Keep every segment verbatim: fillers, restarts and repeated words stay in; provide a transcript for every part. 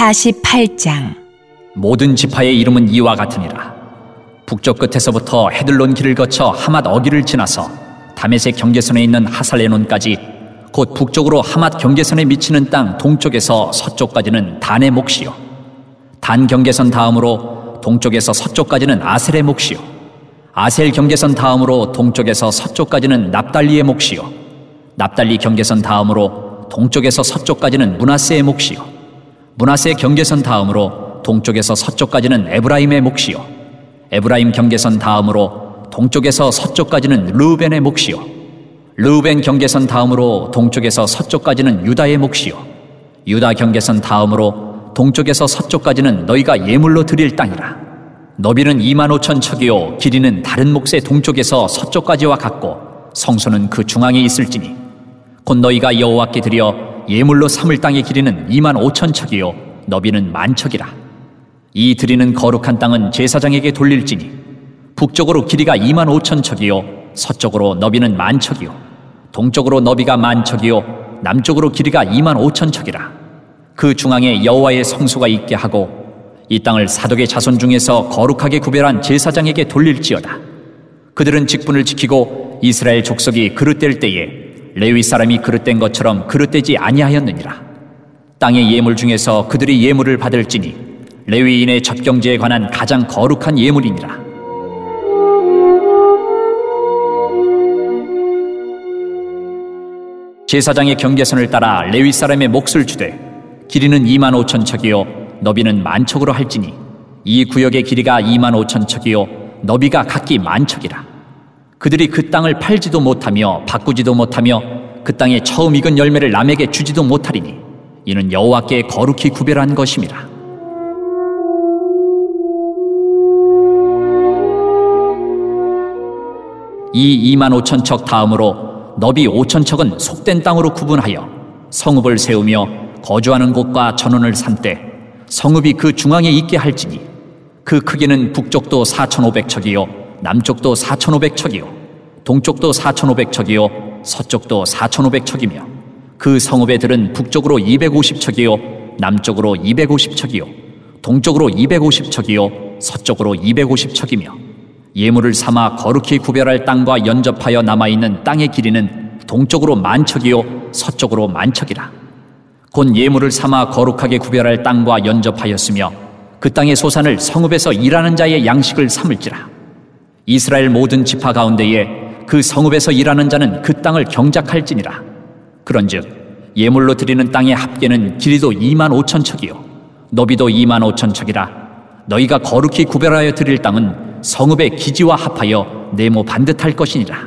사십팔 장. 모든 지파의 이름은 이와 같으니라. 북쪽 끝에서부터 헤들론 길을 거쳐 하맛 어기를 지나서 다메섹 경계선에 있는 하살레논까지, 곧 북쪽으로 하맛 경계선에 미치는 땅 동쪽에서 서쪽까지는 단의 몫이요, 단 경계선 다음으로 동쪽에서 서쪽까지는 아셀의 몫이요, 아셀 경계선 다음으로 동쪽에서 서쪽까지는 납달리의 몫이요, 납달리 경계선 다음으로 동쪽에서 서쪽까지는 므낫세의 몫이요, 므낫세 경계선 다음으로 동쪽에서 서쪽까지는 에브라임의 몫이요, 에브라임 경계선 다음으로 동쪽에서 서쪽까지는 르우벤의 몫이요, 르우벤 경계선 다음으로 동쪽에서 서쪽까지는 유다의 몫이요, 유다 경계선 다음으로 동쪽에서 서쪽까지는 너희가 예물로 드릴 땅이라. 너비는 이만 오천 척이요 길이는 다른 몫의 동쪽에서 서쪽까지와 같고 성소는 그 중앙에 있을지니, 곧 너희가 여호와께 드려 예물로 삼을 땅의 길이는 이만 오천 척이요 너비는 만 척이라. 이 드리는 거룩한 땅은 제사장에게 돌릴지니, 북쪽으로 길이가 이만 오천 척이요 서쪽으로 너비는 만 척이요 동쪽으로 너비가 만 척이요 남쪽으로 길이가 이만 오천 척이라. 그 중앙에 여호와의 성소가 있게 하고 이 땅을 사독의 자손 중에서 거룩하게 구별한 제사장에게 돌릴지어다. 그들은 직분을 지키고 이스라엘 족속이 그릇될 때에 레위 사람이 그릇된 것처럼 그릇되지 아니하였느니라. 땅의 예물 중에서 그들이 예물을 받을지니 레위인의 젖경제에 관한 가장 거룩한 예물이니라. 제사장의 경계선을 따라 레위 사람의 몫을 주되 길이는 이만 오천 척이요 너비는 만 척으로 할지니, 이 구역의 길이가 이만 오천 척이요 너비가 각기 만 척이라. 그들이 그 땅을 팔지도 못하며 바꾸지도 못하며 그 땅에 처음 익은 열매를 남에게 주지도 못하리니, 이는 여호와께 거룩히 구별한 것임이라. 이 이만 오천 척 다음으로 너비 오천 척은 속된 땅으로 구분하여 성읍을 세우며 거주하는 곳과 전원을 삼되 성읍이 그 중앙에 있게 할지니, 그 크기는 북쪽도 사천오백 척이요 남쪽도 사천오백 척이요 동쪽도 사천오백 척이요 서쪽도 사천오백 척이며, 그 성읍의 들은 북쪽으로 이백오십 척이요 남쪽으로 이백오십 척이요 동쪽으로 이백오십 척이요 서쪽으로 이백오십 척이며, 예물을 삼아 거룩히 구별할 땅과 연접하여 남아있는 땅의 길이는 동쪽으로 만 척이요 서쪽으로 만 척이라. 곧 예물을 삼아 거룩하게 구별할 땅과 연접하였으며 그 땅의 소산을 성읍에서 일하는 자의 양식을 삼을지라. 이스라엘 모든 지파 가운데에 그 성읍에서 일하는 자는 그 땅을 경작할지니라. 그런즉 예물로 드리는 땅의 합계는 길이도 이만 오천 척이요 너비도 이만 오천 척이라. 너희가 거룩히 구별하여 드릴 땅은 성읍의 기지와 합하여 네모 반듯할 것이니라.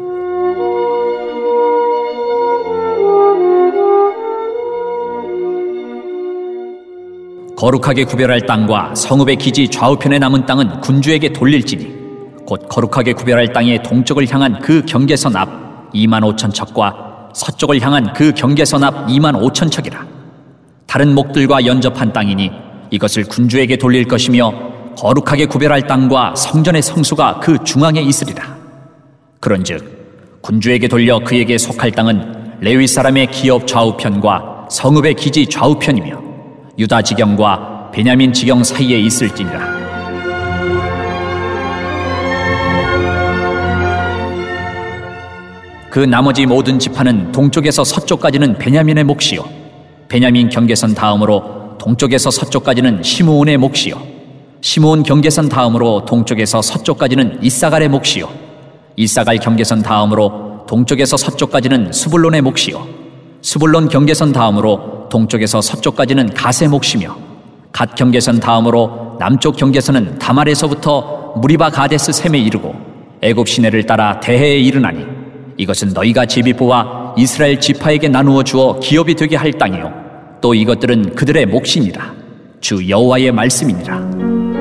거룩하게 구별할 땅과 성읍의 기지 좌우편에 남은 땅은 군주에게 돌릴지니, 곧 거룩하게 구별할 땅의 동쪽을 향한 그 경계선 앞 이만 오천 척과 서쪽을 향한 그 경계선 앞 이만 오천 척이라. 다른 목들과 연접한 땅이니 이것을 군주에게 돌릴 것이며, 거룩하게 구별할 땅과 성전의 성수가 그 중앙에 있으리라. 그런즉 군주에게 돌려 그에게 속할 땅은 레위 사람의 기업 좌우편과 성읍의 기지 좌우편이며 유다 지경과 베냐민 지경 사이에 있을지니라. 그 나머지 모든 지파는 동쪽에서 서쪽까지는 베냐민의 몫이요 베냐민 경계선 다음으로 동쪽에서 서쪽까지는 시므온의 몫이요 시므온 경계선 다음으로 동쪽에서 서쪽까지는 이사갈의 몫이요 이사갈 경계선 다음으로 동쪽에서 서쪽까지는 스불론의 몫이요 스불론 경계선 다음으로 동쪽에서 서쪽까지는 갓의 몫이며, 갓 경계선 다음으로 남쪽 경계선은 다말에서부터 무리바 가데스 셈에 이르고 애굽 시내를 따라 대해에 이르나니, 이것은 너희가 제비 뽑아 이스라엘 지파에게 나누어 주어 기업이 되게 할 땅이요 또 이것들은 그들의 몫이니라. 주 여호와의 말씀이니라.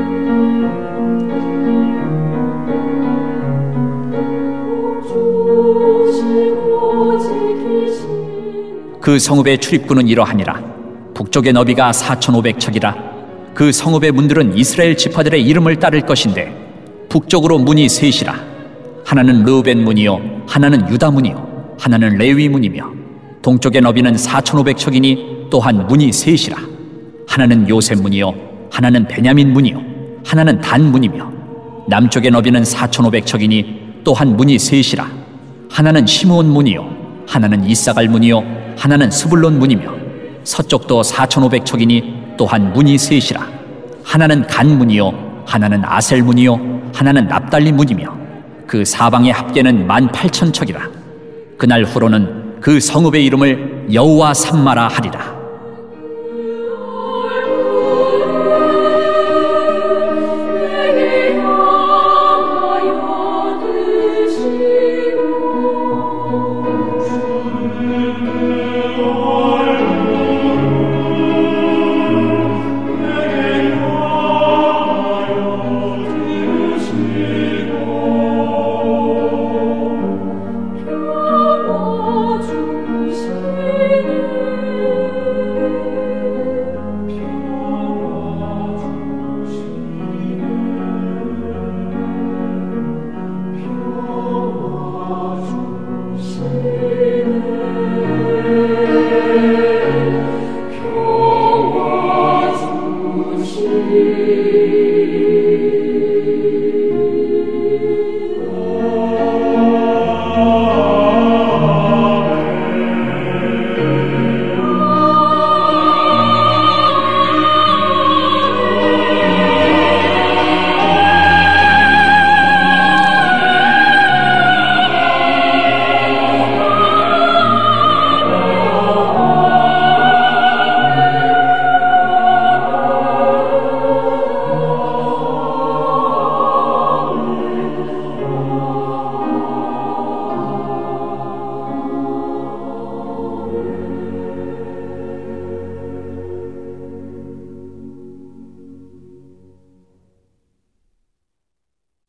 그 성읍의 출입구는 이러하니라. 북쪽의 너비가 사천오백 척이라. 그 성읍의 문들은 이스라엘 지파들의 이름을 따를 것인데, 북쪽으로 문이 셋이라. 하나는 르우벤 문이요 하나는 유다 문이요 하나는 레위 문이며, 동쪽의 너비는 사천오백 척이니 또한 문이 셋이라. 하나는 요셉 문이요 하나는 베냐민 문이요 하나는 단 문이며 남쪽의 너비는 사천오백 척이니 또한 문이 셋이라. 하나는 시므온 문이요 하나는 이사갈 문이요 하나는 스불론 문이며 서쪽도 사천오백 척이니 또한 문이 셋이라. 하나는 간 문이요 하나는 아셀 문이요 하나는 납달리 문이며 그 사방의 합계는 만 팔천 척이라. 그날 후로는 그 성읍의 이름을 여호와 삼마라 하리라.